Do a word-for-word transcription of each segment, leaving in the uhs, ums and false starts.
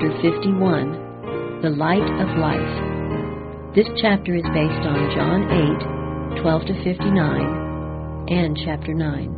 chapter fifty-one, The Light of Life. This chapter is based on John eight, twelve to fifty-nine, and chapter nine.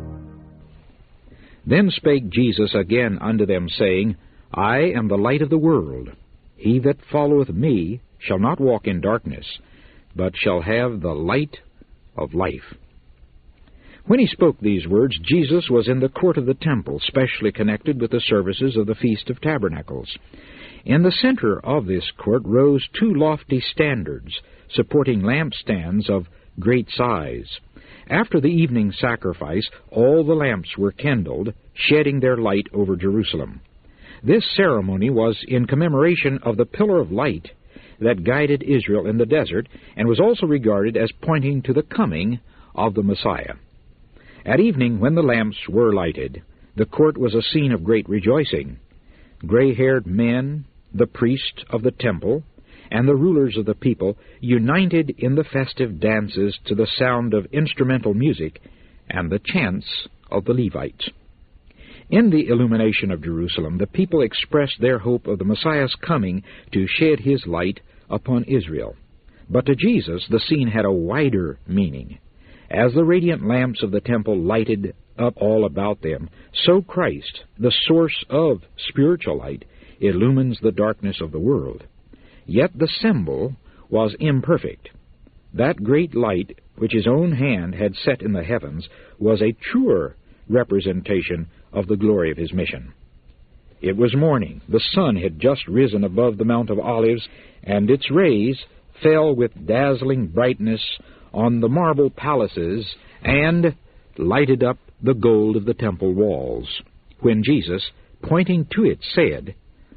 Then spake Jesus again unto them, saying, I am the light of the world. He that followeth me shall not walk in darkness, but shall have the light of life. When he spoke these words, Jesus was in the court of the temple, specially connected with the services of the Feast of Tabernacles. In the center of this court rose two lofty standards, supporting lampstands of great size. After the evening sacrifice, all the lamps were kindled, shedding their light over Jerusalem. This ceremony was in commemoration of the pillar of light that guided Israel in the desert, and was also regarded as pointing to the coming of the Messiah. At evening, when the lamps were lighted, the court was a scene of great rejoicing. Gray-haired men, the priests of the temple, and the rulers of the people united in the festive dances to the sound of instrumental music and the chants of the Levites. In the illumination of Jerusalem, the people expressed their hope of the Messiah's coming to shed his light upon Israel. But to Jesus, the scene had a wider meaning. As the radiant lamps of the temple lighted up all about them, so Christ, the source of spiritual light, illumines the darkness of the world. Yet the symbol was imperfect. That great light, which his own hand had set in the heavens, was a truer representation of the glory of his mission. It was morning. The sun had just risen above the Mount of Olives, and its rays fell with dazzling brightness on the marble palaces and lighted up the gold of the temple walls, when Jesus, pointing to it, said,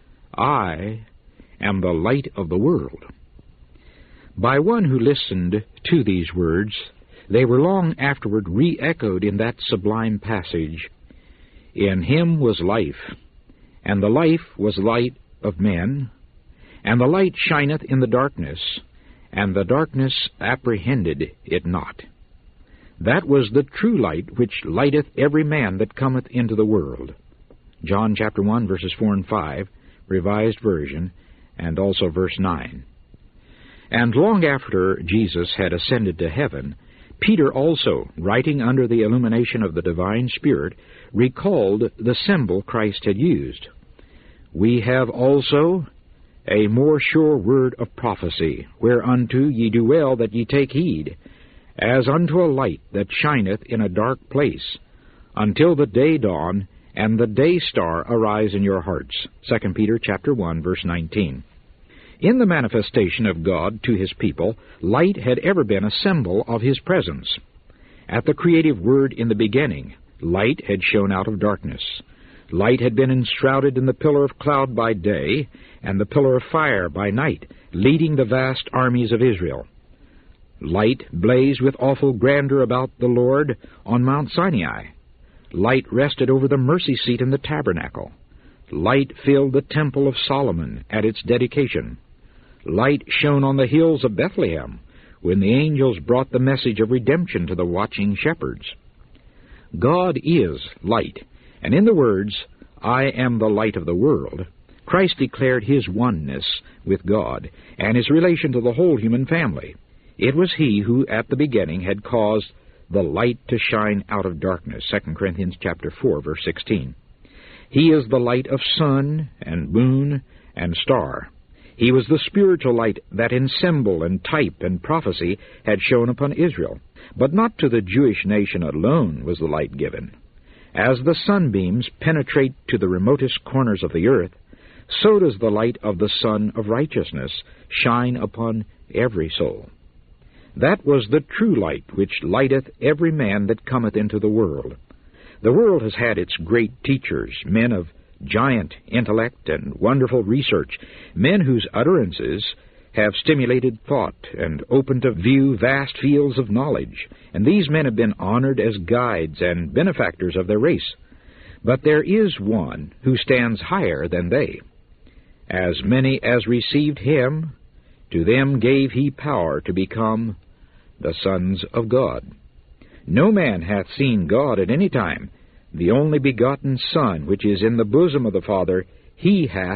I am the light of the world. By one who listened to these words, they were long afterward re-echoed in that sublime passage, In him was life, and the life was light of men, and the light shineth in the darkness, and the darkness apprehended it not. That was the true light which lighteth every man that cometh into the world. John chapter one, verses four and five, Revised Version, and also verse nine. And long after Jesus had ascended to heaven, Peter also, writing under the illumination of the divine Spirit, recalled the symbol Christ had used. We have also a more sure word of prophecy, whereunto ye do well that ye take heed, as unto a light that shineth in a dark place, until the day dawn and the day star arise in your hearts. Second Peter chapter one, verse nineteen. In the manifestation of God to his people, light had ever been a symbol of his presence. At the creative word in the beginning, light had shone out of darkness. Light had been enshrouded in the pillar of cloud by day and the pillar of fire by night, leading the vast armies of Israel. Light blazed with awful grandeur about the Lord on Mount Sinai. Light rested over the mercy seat in the tabernacle. Light filled the temple of Solomon at its dedication. Light shone on the hills of Bethlehem when the angels brought the message of redemption to the watching shepherds. God is light, and in the words, I am the light of the world, Christ declared his oneness with God and his relation to the whole human family. It was he who at the beginning had caused the light to shine out of darkness, Second Corinthians chapter four, verse sixteen. He is the light of sun and moon and star. He was the spiritual light that in symbol and type and prophecy had shone upon Israel. But not to the Jewish nation alone was the light given. As the sunbeams penetrate to the remotest corners of the earth, so does the light of the Sun of Righteousness shine upon every soul. That was the true light which lighteth every man that cometh into the world. The world has had its great teachers, men of giant intellect and wonderful research, men whose utterances have stimulated thought and opened to view vast fields of knowledge, and these men have been honored as guides and benefactors of their race. But there is one who stands higher than they. As many as received him, to them gave he power to become the sons of God. No man hath seen God at any time. The only begotten Son, which is in the bosom of the Father, he hath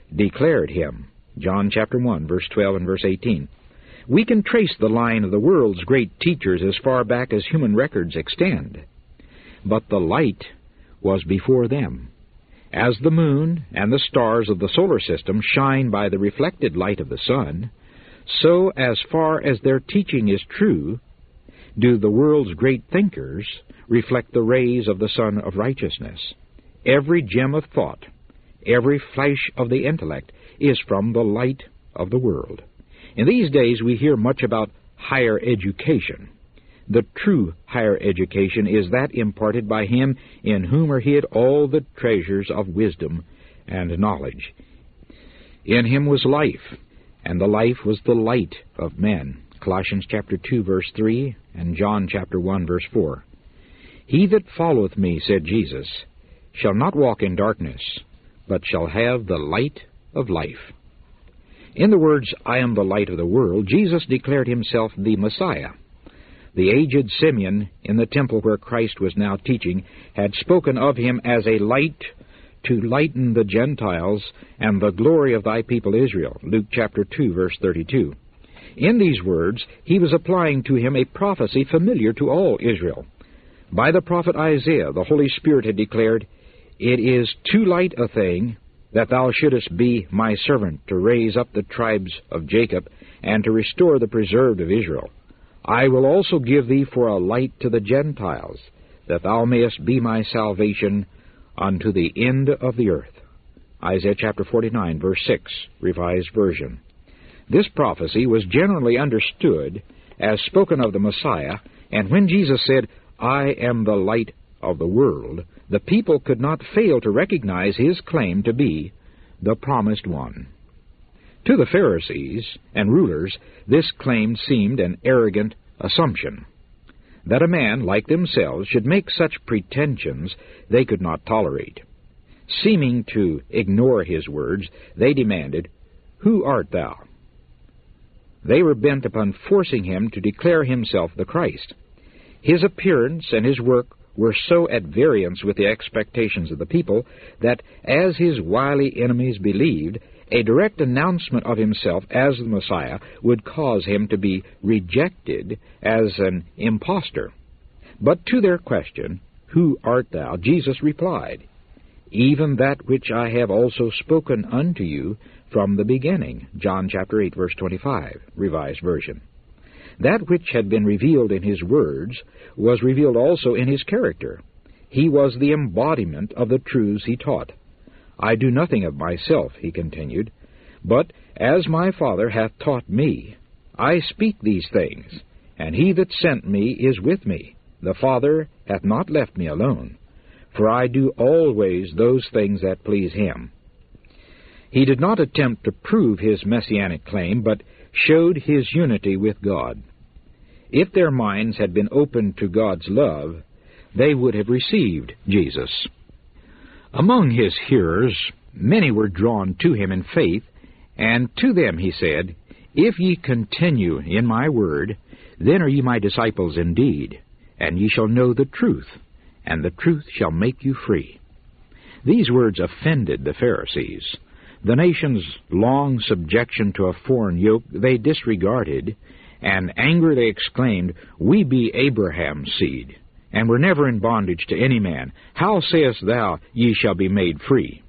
declared him. John chapter one, verse twelve and verse eighteen. We can trace the line of the world's great teachers as far back as human records extend. But the light was before them. As the moon and the stars of the solar system shine by the reflected light of the sun, so as far as their teaching is true, do the world's great thinkers reflect the rays of the sun of righteousness. Every gem of thought, every flash of the intellect is from the light of the world. In these days we hear much about higher education. The true higher education is that imparted by Him in whom are hid all the treasures of wisdom and knowledge. In Him was life, and the life was the light of men. Colossians chapter two, verse three, and John chapter one, verse four. He that followeth me, said Jesus, shall not walk in darkness, but shall have the light of life. In the words, I am the light of the world, Jesus declared Himself the Messiah. The aged Simeon in the temple where Christ was now teaching had spoken of Him as a light to lighten the Gentiles and the glory of thy people Israel. Luke chapter two, verse thirty-two. In these words, He was applying to Him a prophecy familiar to all Israel. By the prophet Isaiah, the Holy Spirit had declared, It is too light a thing that thou shouldest be my servant to raise up the tribes of Jacob and to restore the preserved of Israel. I will also give thee for a light to the Gentiles, that thou mayest be my salvation unto the end of the earth. Isaiah chapter forty-nine, verse six, Revised Version. This prophecy was generally understood as spoken of the Messiah, and when Jesus said, I am the light of the world, the people could not fail to recognize His claim to be the promised one. To the Pharisees and rulers, this claim seemed an arrogant assumption. That a man like themselves should make such pretensions they could not tolerate. Seeming to ignore His words, they demanded, Who art thou? They were bent upon forcing Him to declare Himself the Christ. His appearance and His work were so at variance with the expectations of the people that, as His wily enemies believed, a direct announcement of Himself as the Messiah would cause Him to be rejected as an impostor. But to their question, Who art thou? Jesus replied, Even that which I have also spoken unto you from the beginning. John chapter eight, verse twenty-five, Revised Version. That which had been revealed in His words was revealed also in His character. He was the embodiment of the truths He taught. I do nothing of myself, He continued, but as my Father hath taught me, I speak these things, and He that sent me is with me. The Father hath not left me alone, for I do always those things that please Him. He did not attempt to prove His messianic claim, but showed His unity with God. If their minds had been opened to God's love, they would have received Jesus. Among His hearers, many were drawn to Him in faith, and to them He said, If ye continue in my word, then are ye my disciples indeed, and ye shall know the truth, and the truth shall make you free. These words offended the Pharisees. The nation's long subjection to a foreign yoke they disregarded, and angrily exclaimed, We be Abraham's seed, and were never in bondage to any man. How sayest thou, Ye shall be made free?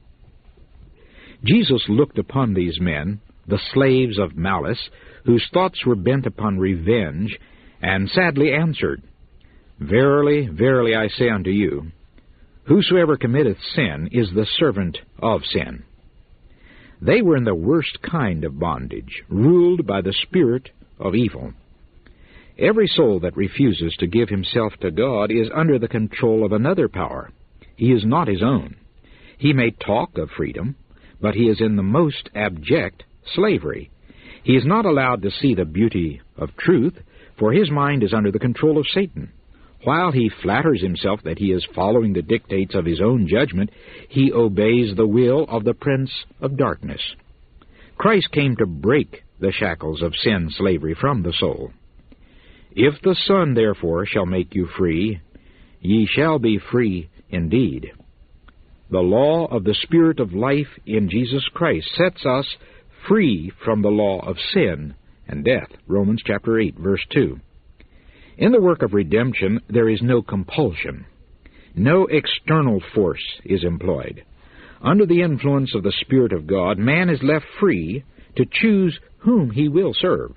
Jesus looked upon these men, the slaves of malice, whose thoughts were bent upon revenge, and sadly answered, Verily, verily, I say unto you, whosoever committeth sin is the servant of sin. They were in the worst kind of bondage, ruled by the spirit of evil. Every soul that refuses to give himself to God is under the control of another power. He is not his own. He may talk of freedom, but he is in the most abject slavery. He is not allowed to see the beauty of truth, for his mind is under the control of Satan. While he flatters himself that he is following the dictates of his own judgment, he obeys the will of the prince of darkness. Christ came to break the shackles of sin slavery from the soul. If the Son, therefore, shall make you free, ye shall be free indeed. The law of the Spirit of life in Jesus Christ sets us free from the law of sin and death. Romans chapter eight, verse two. In the work of redemption, there is no compulsion. No external force is employed. Under the influence of the Spirit of God, man is left free to choose whom he will serve.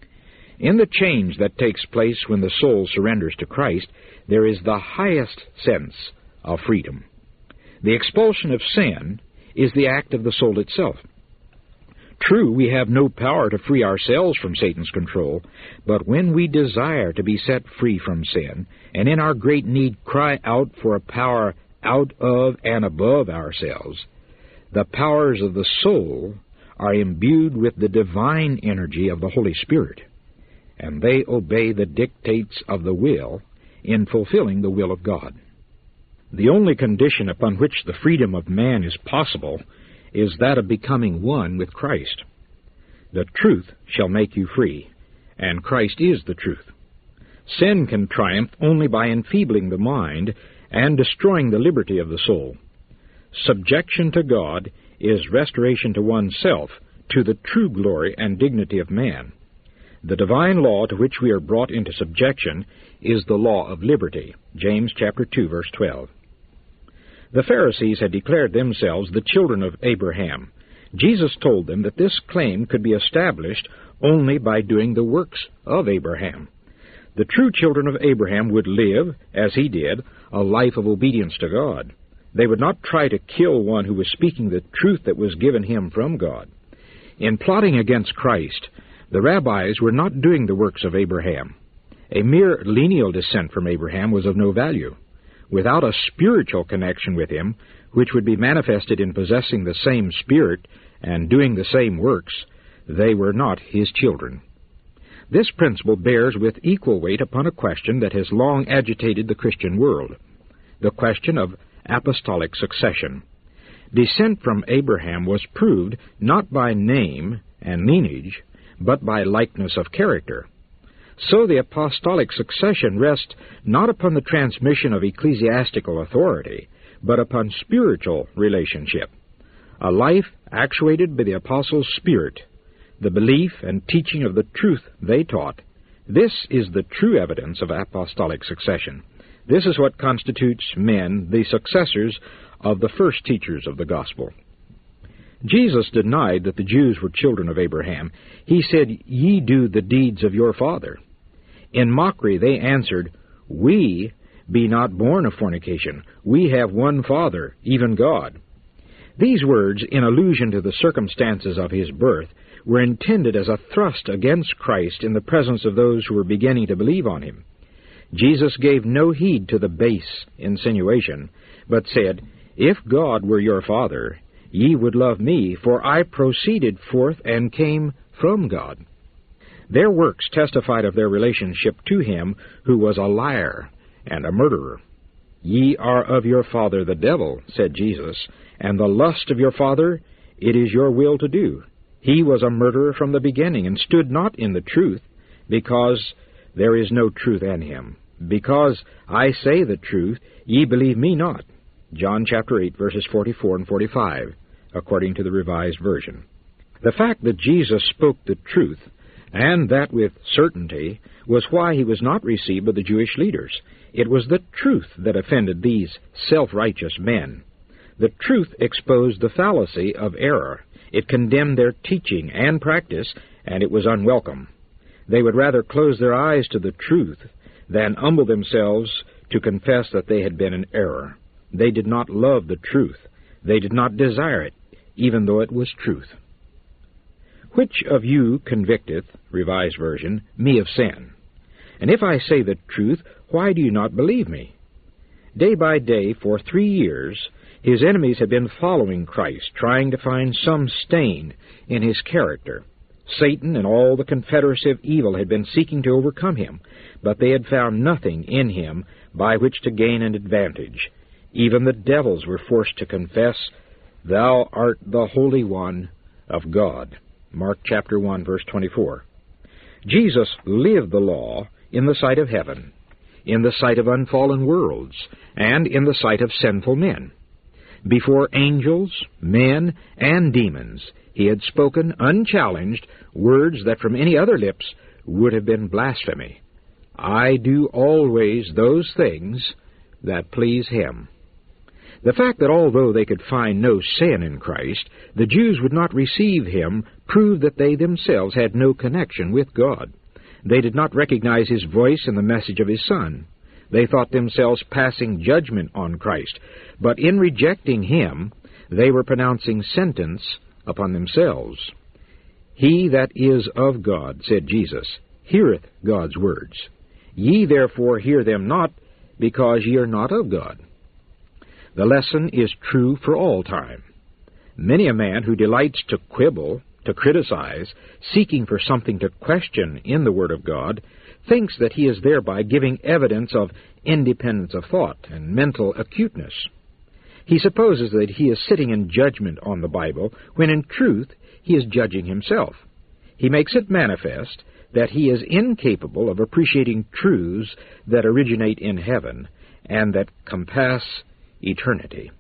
In the change that takes place when the soul surrenders to Christ, there is the highest sense of freedom. The expulsion of sin is the act of the soul itself. True, we have no power to free ourselves from Satan's control, but when we desire to be set free from sin, and in our great need cry out for a power out of and above ourselves, the powers of the soul are imbued with the divine energy of the Holy Spirit, and they obey the dictates of the will in fulfilling the will of God. The only condition upon which the freedom of man is possible is that of becoming one with Christ. The truth shall make you free, and Christ is the truth. Sin can triumph only by enfeebling the mind and destroying the liberty of the soul. Subjection to God is restoration to oneself, to the true glory and dignity of man. The divine law to which we are brought into subjection is the law of liberty. James chapter two, verse twelve. The Pharisees had declared themselves the children of Abraham. Jesus told them that this claim could be established only by doing the works of Abraham. The true children of Abraham would live, as he did, a life of obedience to God. They would not try to kill one who was speaking the truth that was given him from God. In plotting against Christ, the rabbis were not doing the works of Abraham. A mere lineal descent from Abraham was of no value. Without a spiritual connection with him, which would be manifested in possessing the same Spirit and doing the same works, they were not his children. This principle bears with equal weight upon a question that has long agitated the Christian world, the question of apostolic succession. Descent from Abraham was proved not by name and lineage, but by likeness of character. So the apostolic succession rests not upon the transmission of ecclesiastical authority, but upon spiritual relationship. A life actuated by the apostles' spirit, the belief and teaching of the truth they taught, this is the true evidence of apostolic succession. This is what constitutes men the successors of the first teachers of the gospel. Jesus denied that the Jews were children of Abraham. He said, "Ye do the deeds of your father." In mockery they answered, "We be not born of fornication. We have one Father, even God." These words, in allusion to the circumstances of his birth, were intended as a thrust against Christ in the presence of those who were beginning to believe on him. Jesus gave no heed to the base insinuation, but said, "If God were your Father, ye would love me, for I proceeded forth and came from God." Their works testified of their relationship to him who was a liar and a murderer. "Ye are of your father the devil," said Jesus, "and the lust of your father it is your will to do. He was a murderer from the beginning, and stood not in the truth, because there is no truth in him. Because I say the truth, ye believe me not." John chapter eight, verses forty-four and forty-five, according to the Revised Version. The fact that Jesus spoke the truth, and that with certainty, was why he was not received by the Jewish leaders. It was the truth that offended these self-righteous men. The truth exposed the fallacy of error. It condemned their teaching and practice, and it was unwelcome. They would rather close their eyes to the truth than humble themselves to confess that they had been in error. They did not love the truth. They did not desire it, even though it was truth. "Which of you convicteth," Revised Version, "me of sin? And if I say the truth, why do you not believe me?" Day by day, for three years, his enemies had been following Christ, trying to find some stain in his character. Satan and all the confederacy of evil had been seeking to overcome him, but they had found nothing in him by which to gain an advantage. Even the devils were forced to confess, "Thou art the Holy One of God." Mark chapter one, verse twenty-four. Jesus lived the law in the sight of heaven, in the sight of unfallen worlds, and in the sight of sinful men. Before angels, men, and demons, he had spoken unchallenged words that from any other lips would have been blasphemy. I do always those things that please him. The fact that although they could find no sin in Christ, the Jews would not receive him proved that they themselves had no connection with God. They did not recognize his voice in the message of his Son. They thought themselves passing judgment on Christ, but in rejecting him, they were pronouncing sentence upon themselves. He that is of God, said Jesus, heareth God's words. Ye therefore hear them not, because ye are not of God. The lesson is true for all time. Many a man who delights to quibble, to criticize, seeking for something to question in the Word of God, thinks that he is thereby giving evidence of independence of thought and mental acuteness. He supposes that he is sitting in judgment on the Bible, when in truth he is judging himself. He makes it manifest that he is incapable of appreciating truths that originate in heaven and that compass eternity.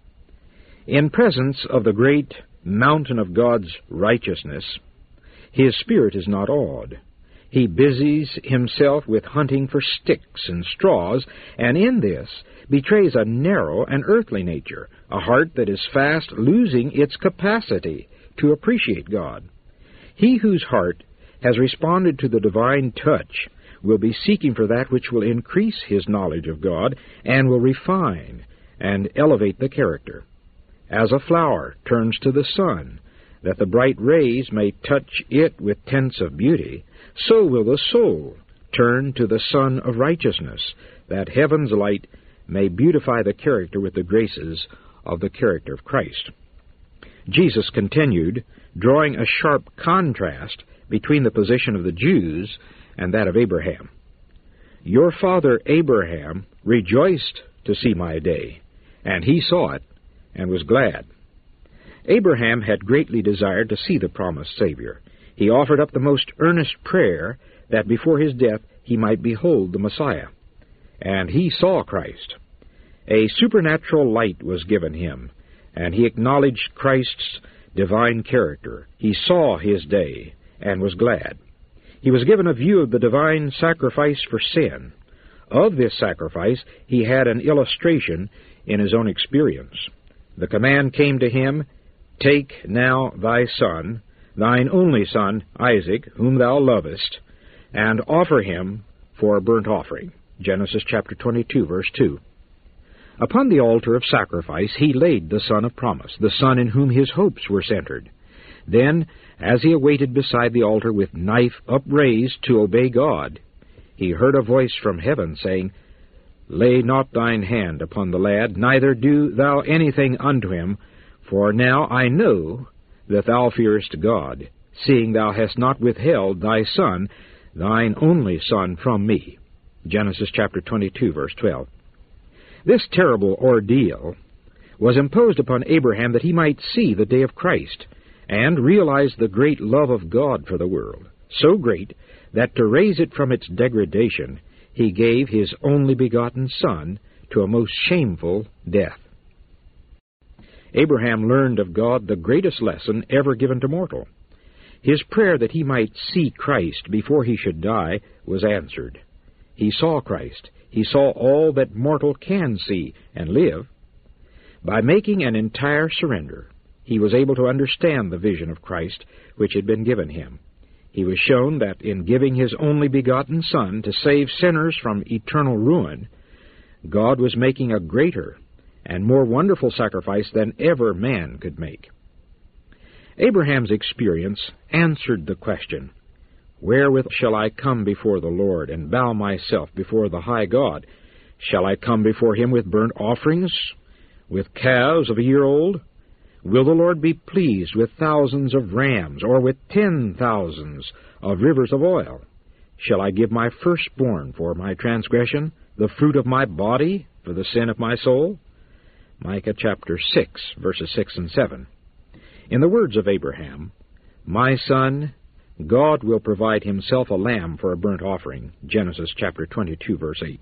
In presence of the great mountain of God's righteousness, his spirit is not awed. He busies himself with hunting for sticks and straws, and in this betrays a narrow and earthly nature, a heart that is fast losing its capacity to appreciate God. He whose heart has responded to the divine touch will be seeking for that which will increase his knowledge of God and will refine and elevate the character. As a flower turns to the sun, that the bright rays may touch it with tints of beauty, so will the soul turn to the Sun of Righteousness, that heaven's light may beautify the character with the graces of the character of Christ. Jesus continued, drawing a sharp contrast between the position of the Jews and that of Abraham. Your father Abraham rejoiced to see my day, and he saw it and was glad. Abraham had greatly desired to see the promised Savior. He offered up the most earnest prayer that before his death he might behold the Messiah. And he saw Christ. A supernatural light was given him, and he acknowledged Christ's divine character. He saw his day and was glad. He was given a view of the divine sacrifice for sin. Of this sacrifice he had an illustration in his own experience. The command came to him, Take now thy son, thine only son, Isaac, whom thou lovest, and offer him for a burnt offering. Genesis chapter twenty-two, verse two. Upon the altar of sacrifice he laid the son of promise, the son in whom his hopes were centered. Then, as he awaited beside the altar with knife upraised to obey God, he heard a voice from heaven saying, Lay not thine hand upon the lad, neither do thou anything unto him, for now I know that thou fearest God, seeing thou hast not withheld thy son, thine only son, from me. Genesis chapter twenty-two, verse twelve. This terrible ordeal was imposed upon Abraham that he might see the day of Christ and realize the great love of God for the world, so great that to raise it from its degradation, he gave his only begotten Son to a most shameful death. Abraham learned of God the greatest lesson ever given to mortal. His prayer that he might see Christ before he should die was answered. He saw Christ. He saw all that mortal can see and live. By making an entire surrender, he was able to understand the vision of Christ which had been given him. He was shown that in giving his only begotten Son to save sinners from eternal ruin, God was making a greater and more wonderful sacrifice than ever man could make. Abraham's experience answered the question, Wherewith shall I come before the Lord, and bow myself before the high God? Shall I come before him with burnt offerings, with calves of a year old? Will the Lord be pleased with thousands of rams, or with ten thousands of rivers of oil? Shall I give my firstborn for my transgression, the fruit of my body for the sin of my soul? Micah chapter six, verses six and seven. In the words of Abraham, My son, God will provide himself a lamb for a burnt offering. Genesis chapter twenty-two, verse eight.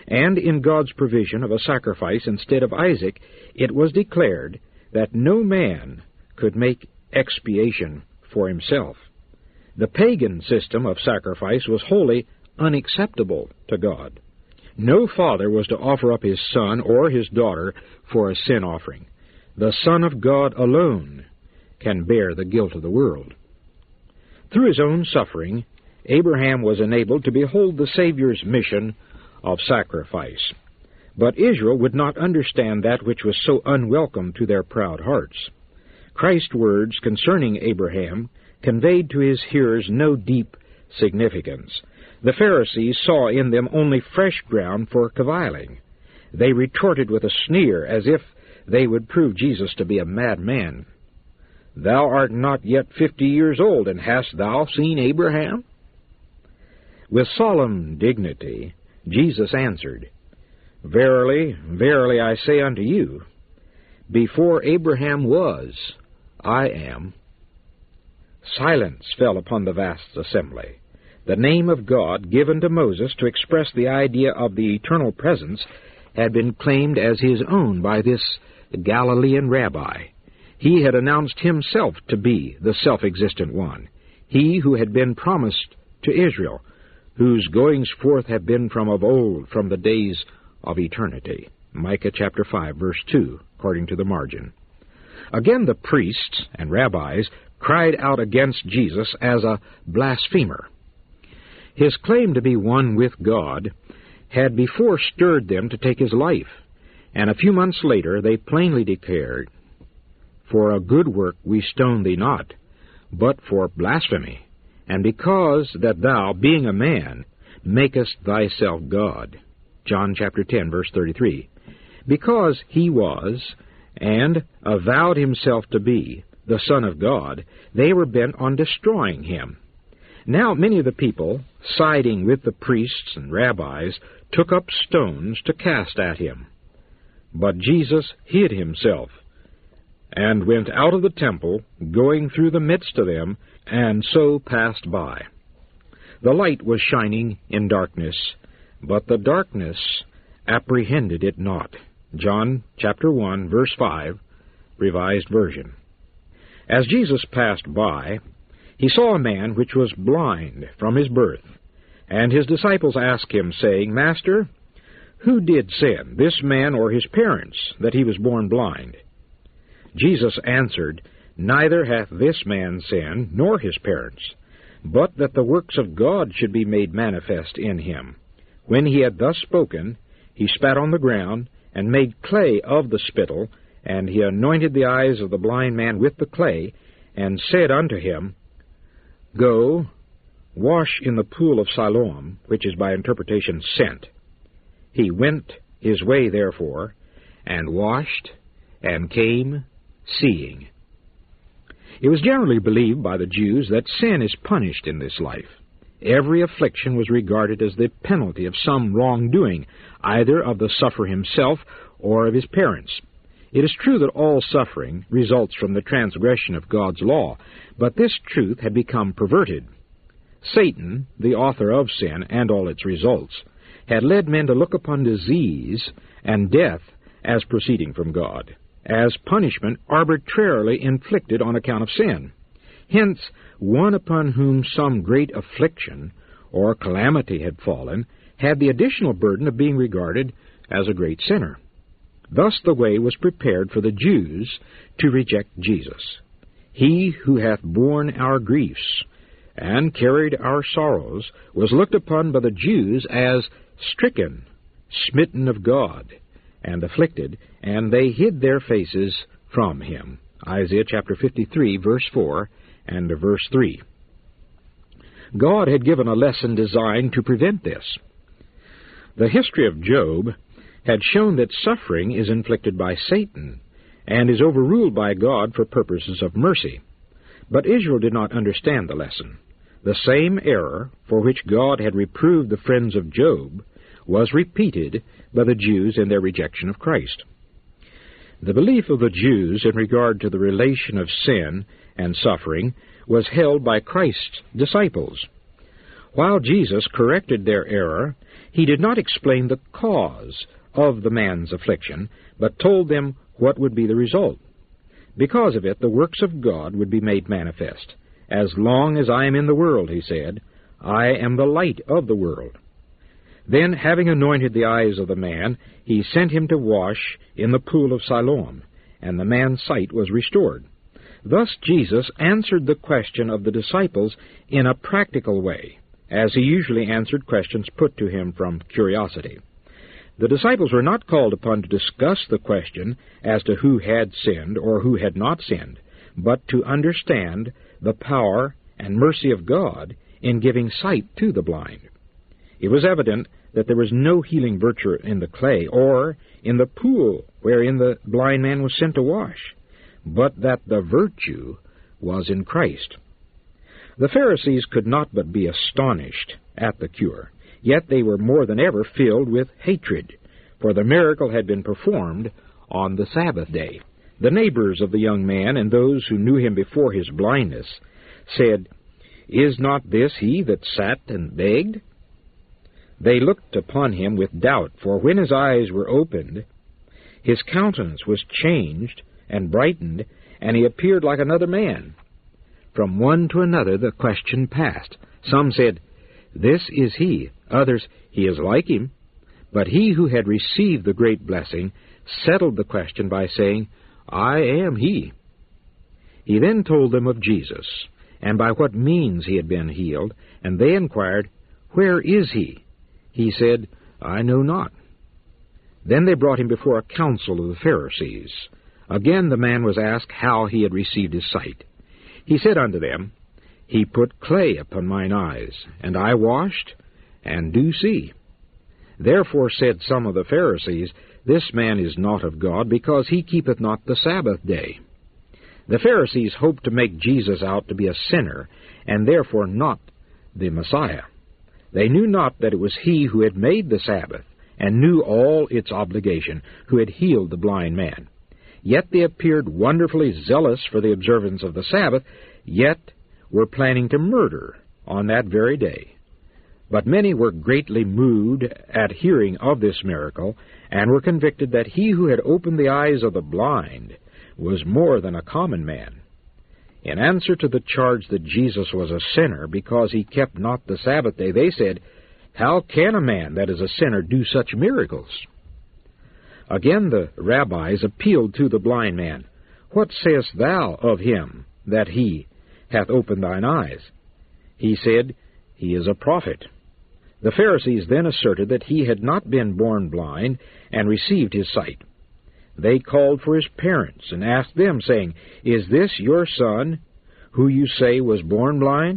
and in God's provision of a sacrifice instead of Isaac, it was declared that no man could make expiation for himself. The pagan system of sacrifice was wholly unacceptable to God. No father was to offer up his son or his daughter for a sin offering. The Son of God alone can bear the guilt of the world. Through his own suffering, Abraham was enabled to behold the Savior's mission of sacrifice. But Israel would not understand that which was so unwelcome to their proud hearts. Christ's words concerning Abraham conveyed to his hearers no deep significance. The Pharisees saw in them only fresh ground for caviling. They retorted with a sneer, as if they would prove Jesus to be a madman. "Thou art not yet fifty years old, and hast thou seen Abraham?" With solemn dignity, Jesus answered, "Verily, verily, I say unto you, before Abraham was, I am." Silence fell upon the vast assembly. The name of God, given to Moses to express the idea of the eternal presence, had been claimed as his own by this Galilean rabbi. He had announced himself to be the self-existent one, he who had been promised to Israel, whose goings forth have been from of old, from the days of eternity. Micah chapter five, verse two, according to the margin. Again the priests and rabbis cried out against Jesus as a blasphemer. His claim to be one with God had before stirred them to take his life, and a few months later they plainly declared, "For a good work we stone thee not, but for blasphemy, and because that thou, being a man, makest thyself God." John chapter ten, verse thirty-three. Because he was, and avowed himself to be, the Son of God, they were bent on destroying him. Now many of the people, siding with the priests and rabbis, took up stones to cast at him. But Jesus hid himself, and went out of the temple, going through the midst of them, and so passed by. The light was shining in darkness, but the darkness apprehended it not. John chapter one, verse five, Revised Version. As Jesus passed by, he saw a man which was blind from his birth, and his disciples asked him, saying, "Master, who did sin, this man or his parents, that he was born blind?" Jesus answered, "Neither hath this man sinned, nor his parents, but that the works of God should be made manifest in him." When he had thus spoken, he spat on the ground, and made clay of the spittle, and he anointed the eyes of the blind man with the clay, and said unto him, "Go, wash in the pool of Siloam," which is by interpretation sent. He went his way, therefore, and washed, and came seeing. It was generally believed by the Jews that sin is punished in this life. Every affliction was regarded as the penalty of some wrongdoing, either of the sufferer himself or of his parents. It is true that all suffering results from the transgression of God's law, but this truth had become perverted. Satan, the author of sin and all its results, had led men to look upon disease and death as proceeding from God, as punishment arbitrarily inflicted on account of sin. Hence, one upon whom some great affliction or calamity had fallen had the additional burden of being regarded as a great sinner. Thus the way was prepared for the Jews to reject Jesus. He who hath borne our griefs and carried our sorrows was looked upon by the Jews as stricken, smitten of God, and afflicted, and they hid their faces from him. Isaiah chapter fifty-three, verse four, and verse three. God had given a lesson designed to prevent this. The history of Job had shown that suffering is inflicted by Satan and is overruled by God for purposes of mercy. But Israel did not understand the lesson. The same error for which God had reproved the friends of Job was repeated by the Jews in their rejection of Christ. The belief of the Jews in regard to the relation of sin and suffering was held by Christ's disciples. While Jesus corrected their error, He did not explain the cause of the man's affliction, but told them what would be the result. Because of it, the works of God would be made manifest. As long as I am in the world, he said, I am the light of the world. Then, having anointed the eyes of the man, he sent him to wash in the pool of Siloam, and the man's sight was restored. Thus Jesus answered the question of the disciples in a practical way, as he usually answered questions put to him from curiosity. The disciples were not called upon to discuss the question as to who had sinned or who had not sinned, but to understand the power and mercy of God in giving sight to the blind. It was evident that there was no healing virtue in the clay or in the pool wherein the blind man was sent to wash, but that the virtue was in Christ. The Pharisees could not but be astonished at the cure, yet they were more than ever filled with hatred, for the miracle had been performed on the Sabbath day. The neighbors of the young man and those who knew him before his blindness said, Is not this he that sat and begged? They looked upon him with doubt, for when his eyes were opened, his countenance was changed and brightened, and he appeared like another man. From one to another the question passed. Some said, This is he. Others, He is like him. But he who had received the great blessing settled the question by saying, I am he. He then told them of Jesus, and by what means he had been healed, and they inquired, Where is he? He said, I know not. Then they brought him before a council of the Pharisees. Again the man was asked how he had received his sight. He said unto them, He put clay upon mine eyes, and I washed, and do see. Therefore said some of the Pharisees, This man is not of God, because he keepeth not the Sabbath day. The Pharisees hoped to make Jesus out to be a sinner, and therefore not the Messiah. They knew not that it was he who had made the Sabbath, and knew all its obligation, who had healed the blind man. Yet they appeared wonderfully zealous for the observance of the Sabbath, yet were planning to murder on that very day. But many were greatly moved at hearing of this miracle, and were convicted that he who had opened the eyes of the blind was more than a common man. In answer to the charge that Jesus was a sinner because he kept not the Sabbath day, they said, How can a man that is a sinner do such miracles? Again the rabbis appealed to the blind man, What sayest thou of him that he hath opened thine eyes? He said, He is a prophet. The Pharisees then asserted that he had not been born blind and received his sight. They called for his parents and asked them, saying, Is this your son, who you say was born blind?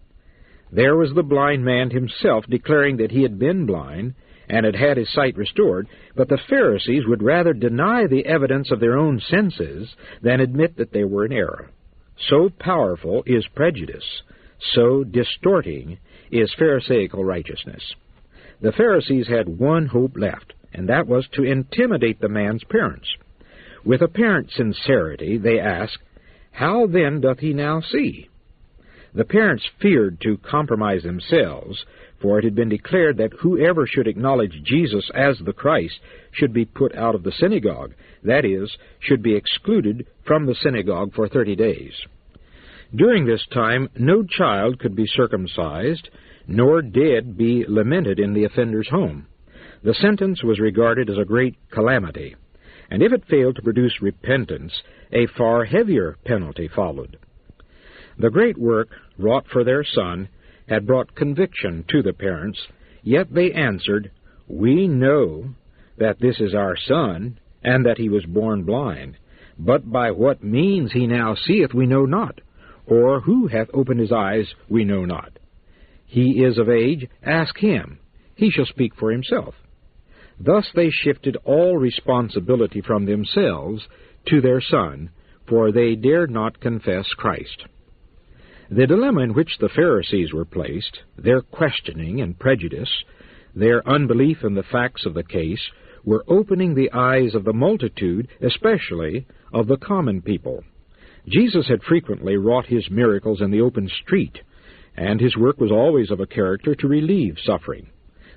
There was the blind man himself declaring that he had been blind and had had his sight restored, but the Pharisees would rather deny the evidence of their own senses than admit that they were in error. So powerful is prejudice, so distorting is Pharisaical righteousness. The Pharisees had one hope left, and that was to intimidate the man's parents. With apparent sincerity, they asked, How then doth he now see? The parents feared to compromise themselves, for it had been declared that whoever should acknowledge Jesus as the Christ should be put out of the synagogue, that is, should be excluded from the synagogue for thirty days. During this time, no child could be circumcised, nor dead be lamented in the offender's home. The sentence was regarded as a great calamity, and if it failed to produce repentance, a far heavier penalty followed. The great work wrought for their son had brought conviction to the parents, yet they answered, We know that this is our son, and that he was born blind, but by what means he now seeth we know not, or who hath opened his eyes we know not. He is of age, ask him, he shall speak for himself. Thus they shifted all responsibility from themselves to their son, for they dared not confess Christ. The dilemma in which the Pharisees were placed, their questioning and prejudice, their unbelief in the facts of the case, were opening the eyes of the multitude, especially of the common people. Jesus had frequently wrought his miracles in the open street, and his work was always of a character to relieve suffering.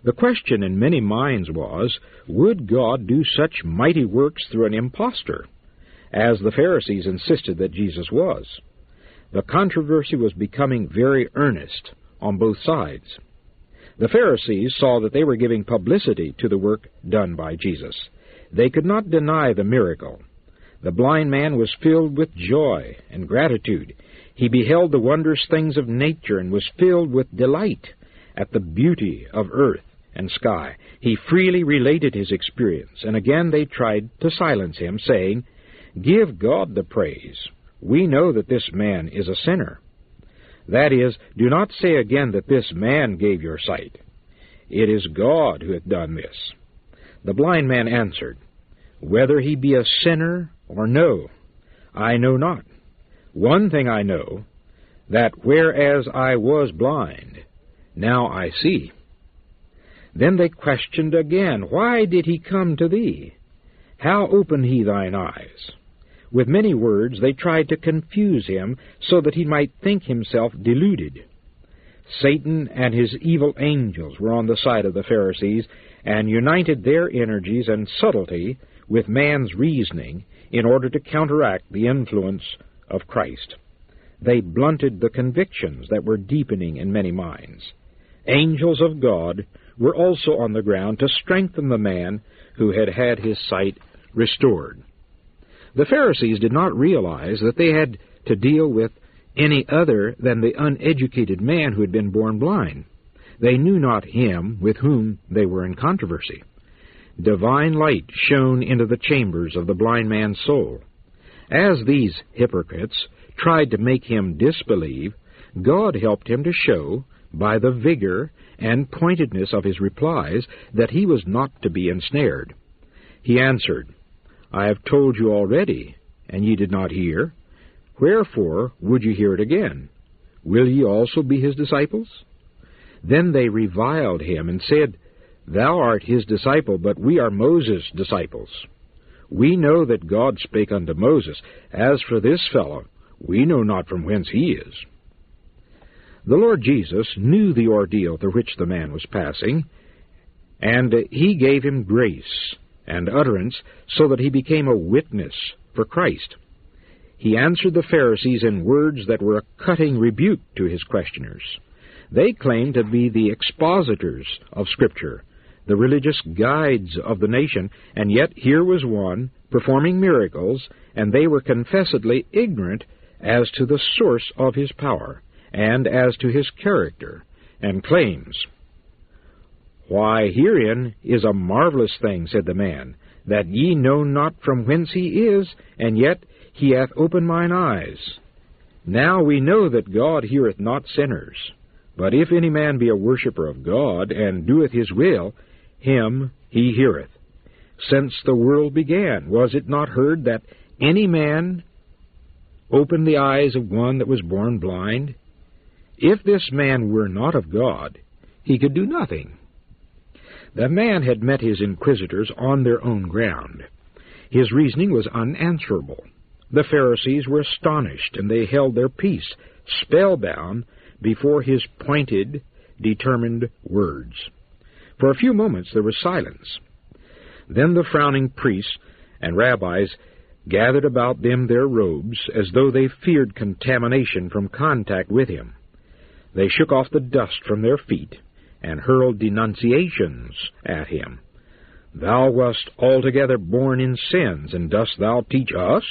The question in many minds was, would God do such mighty works through an impostor, as the Pharisees insisted that Jesus was? The controversy was becoming very earnest on both sides. The Pharisees saw that they were giving publicity to the work done by Jesus. They could not deny the miracle. The blind man was filled with joy and gratitude. He beheld the wondrous things of nature and was filled with delight at the beauty of earth and sky. He freely related his experience, and again they tried to silence him, saying, "Give God the praise. We know that this man is a sinner." That is, do not say again that this man gave your sight. It is God who hath done this. The blind man answered, "Whether he be a sinner or no, I know not. One thing I know, that whereas I was blind, now I see." Then they questioned again, "Why did he come to thee? How opened he thine eyes?" With many words they tried to confuse him, so that he might think himself deluded. Satan and his evil angels were on the side of the Pharisees, and united their energies and subtlety with man's reasoning in order to counteract the influence of Christ. They blunted the convictions that were deepening in many minds. Angels of God were also on the ground to strengthen the man who had had his sight restored. The Pharisees did not realize that they had to deal with any other than the uneducated man who had been born blind. They knew not him with whom they were in controversy. Divine light shone into the chambers of the blind man's soul. As these hypocrites tried to make him disbelieve, God helped him to show, by the vigor and pointedness of his replies, that he was not to be ensnared. He answered, "I have told you already, and ye did not hear. Wherefore would ye hear it again? Will ye also be his disciples?" Then they reviled him, and said, "Thou art his disciple, but we are Moses' disciples. We know that God spake unto Moses. As for this fellow, we know not from whence he is." The Lord Jesus knew the ordeal through which the man was passing, and he gave him grace and utterance so that he became a witness for Christ. He answered the Pharisees in words that were a cutting rebuke to his questioners. They claimed to be the expositors of Scripture, the religious guides of the nation, and yet here was one performing miracles, and they were confessedly ignorant as to the source of his power and as to his character and claims. "Why, herein is a marvelous thing," said the man, "that ye know not from whence he is, and yet he hath opened mine eyes. Now we know that God heareth not sinners, but if any man be a worshipper of God, and doeth his will, him he heareth. Since the world began, was it not heard that any man opened the eyes of one that was born blind? If this man were not of God, he could do nothing." The man had met his inquisitors on their own ground. His reasoning was unanswerable. The Pharisees were astonished, and they held their peace, spellbound before his pointed, determined words. For a few moments there was silence. Then the frowning priests and rabbis gathered about them their robes, as though they feared contamination from contact with him. They shook off the dust from their feet and hurled denunciations at him. "Thou wast altogether born in sins, and dost thou teach us?"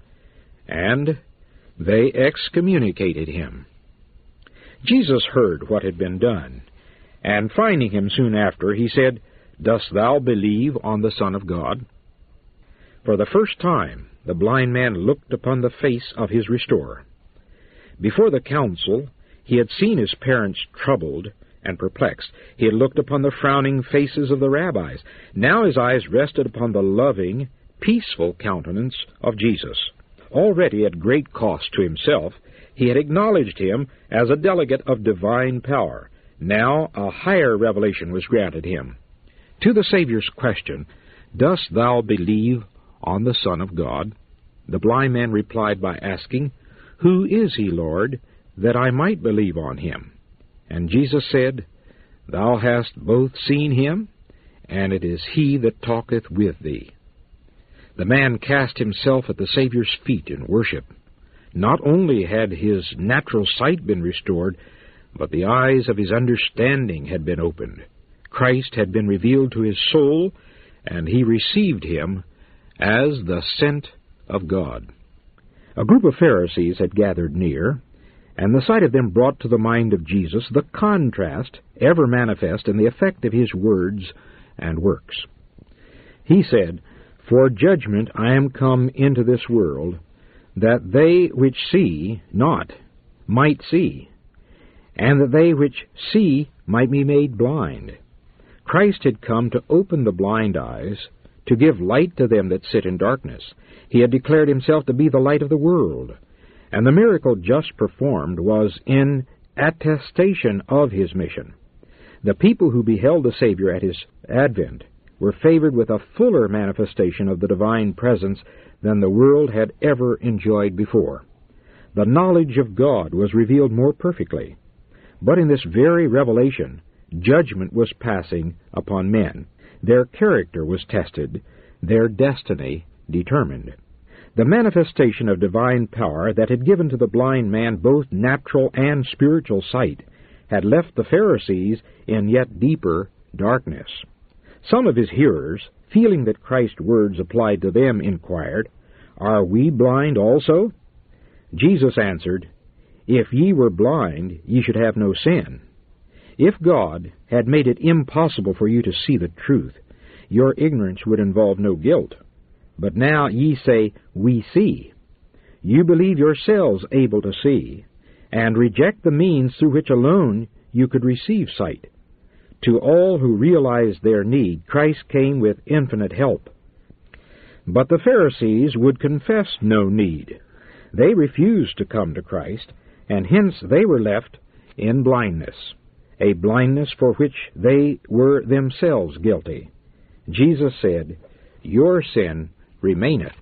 And they excommunicated him. Jesus heard what had been done, and finding him soon after, he said, "Dost thou believe on the Son of God?" For the first time the blind man looked upon the face of his restorer. Before the council, he had seen his parents troubled and perplexed. He had looked upon the frowning faces of the rabbis. Now his eyes rested upon the loving, peaceful countenance of Jesus. Already at great cost to himself, he had acknowledged him as a delegate of divine power. Now a higher revelation was granted him. To the Savior's question, "Dost thou believe on the Son of God?" the blind man replied by asking, "Who is he, Lord, that I might believe on him?" And Jesus said, Thou hast both seen him, and it is he that talketh with thee. The man cast himself at the Savior's feet in worship. Not only had his natural sight been restored, but the eyes of his understanding had been opened. Christ had been revealed to his soul, and he received him as the sent of God. A group of Pharisees had gathered near, and the sight of them brought to the mind of Jesus the contrast ever manifest in the effect of his words and works. He said, For judgment I am come into this world, that they which see not might see, and that they which see might be made blind. Christ had come to open the blind eyes, to give light to them that sit in darkness. He had declared himself to be the light of the world, and the miracle just performed was in attestation of his mission. The people who beheld the Savior at his advent were favored with a fuller manifestation of the divine presence than the world had ever enjoyed before. The knowledge of God was revealed more perfectly. But in this very revelation, judgment was passing upon men. Their character was tested, their destiny determined. The manifestation of divine power that had given to the blind man both natural and spiritual sight had left the Pharisees in yet deeper darkness. Some of his hearers, feeling that Christ's words applied to them, inquired, Are we blind also? Jesus answered, If ye were blind, ye should have no sin. If God had made it impossible for you to see the truth, your ignorance would involve no guilt. But now ye say, We see. You believe yourselves able to see, and reject the means through which alone you could receive sight. To all who realized their need, Christ came with infinite help. But the Pharisees would confess no need. They refused to come to Christ, and hence they were left in blindness, a blindness for which they were themselves guilty. Jesus said, Your sin remaineth.